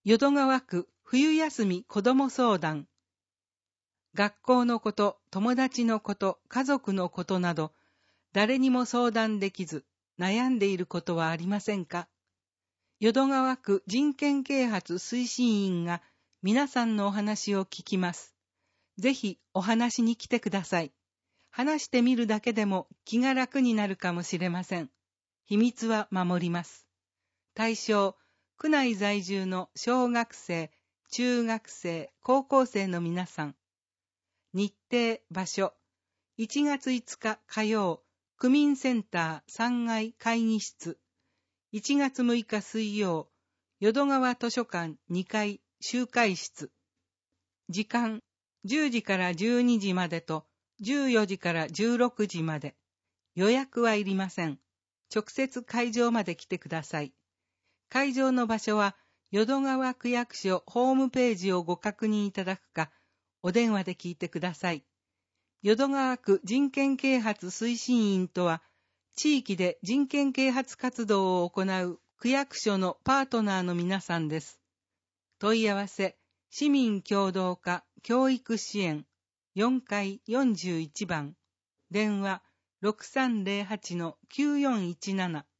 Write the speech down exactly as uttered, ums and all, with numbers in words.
淀川区冬休み子ども相談。学校のこと、友達のこと、家族のことなど、誰にも相談できず、悩んでいることはありませんか？淀川区人権啓発推進員が皆さんのお話を聞きます。ぜひお話に来てください。話してみるだけでも気が楽になるかもしれません。秘密は守ります。対象、区内在住の小学生、中学生、高校生の皆さん。日程、場所、いちがついつか火曜、区民センターさんがい会議室。いちがつむいか水曜、淀川図書館にかい集会室。時間、じゅうじからじゅうにじまでとじゅうよじからじゅうろくじまで。予約はいりません。直接会場まで来てください。会場の場所は淀川区役所ホームページをご確認いただくか、お電話で聞いてください。淀川区人権啓発推進員とは、地域で人権啓発活動を行う区役所のパートナーの皆さんです。問い合わせ、市民協働課教育支援よんかいよんじゅういちばん、電話 ろくさんぜろはちのきゅうよんいちなな